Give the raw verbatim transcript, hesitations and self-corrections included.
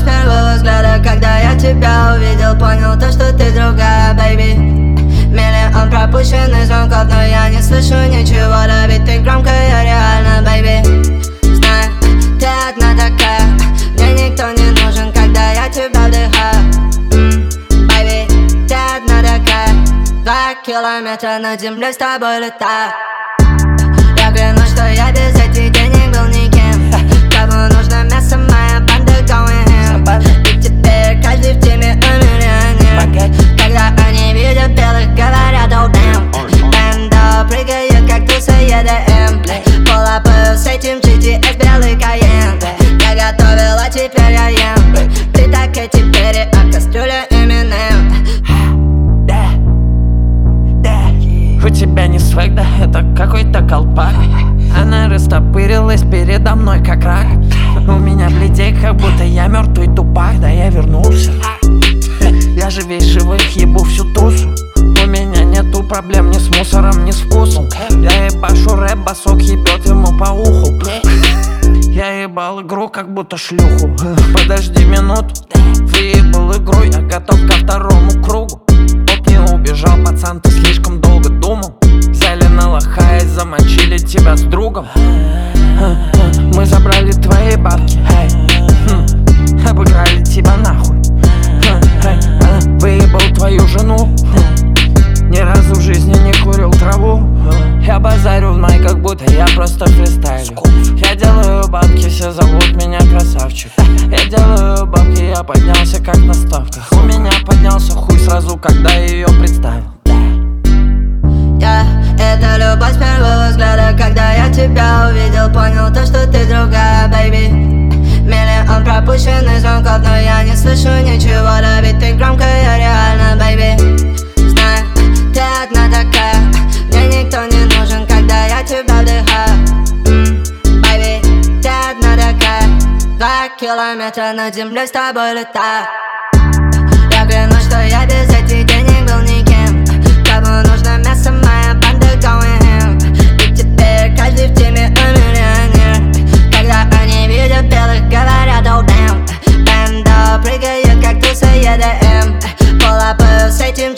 первого взгляда, когда я тебя увидел, понял то, что ты другая, baby. Миллион пропущенных звонков, но я не слышу ничего, да ведь ты громкая реально, baby. Знаю, ты одна такая, мне никто не нужен, когда я тебя вдыхаю. mm, Baby, ты одна такая, два километра над землей с тобой летаю. Я клянусь, что я без этих денег был никем. Кому нужно мясо, моя банда going ham. И теперь каждый в теме миллионер. Когда они видят белых, говорят oh damn. Банда прыгает, как туса и ди эм. Полапаю с этим джи ти эс белый Кайен. Я готовил, а теперь я ем. Ты так и теперь, а кастрюля Eminem. У тебя не свэг, да это какой-то колпак. Она растопырилась передо мной как рак. У меня бледей, как будто я мертвый тупак. Да я вернулся. Я же весь живых, ебу всю тусу. У меня нету проблем ни с мусором, ни с вкусом. Я ебашу рэп, басок ебет ему по уху. Я ебал игру, как будто шлюху. Подожди минуту, выебал игру, я готов ко второму кругу. Оп, не убежал, пацан, ты слишком долго думал. Взяли на лоха и замочили тебя с другом. Мы забрали твои бабки, обыграли тебя нахуй. Выебал твою жену, ни разу в жизни не курил траву. Я базарю в май, как будто я просто фристайлю. Я делаю бабки, все зовут меня красавчик. Я делаю бабки, я поднялся как на ставках. У меня поднялся хуй сразу, когда ее представил. Я, это любовь с первого взгляда, когда я тебя увидел, понял то, что ты другая, baby. Миллион пропущенных звонков, но я не слышу ничего, да ведь ты громкая реально, baby. Знаю, ты одна такая, мне никто не нужен, когда я тебя вдыхаю. mm, Baby, ты одна такая, два километра над землей с тобой летаю. Я клянусь, что я без этих денег был никем. Кому нужно мясо, моя банда going ham. И теперь каждый в теме миллионер. Когда они видят белых, говорят oh damn. Банда прыгает, как туса и ди эм. Полапаю с этим